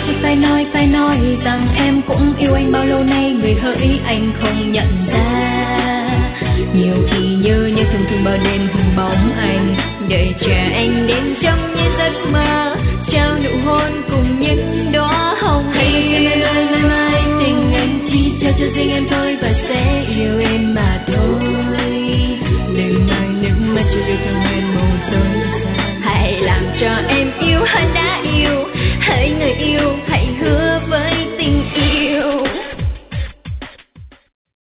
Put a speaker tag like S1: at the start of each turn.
S1: Phải nói rằng em cũng yêu anh bao lâu nay, người hỡi anh không nhận ra. Nhiều khi nhớ thường thường bao đêm hình bóng anh, đợi chờ anh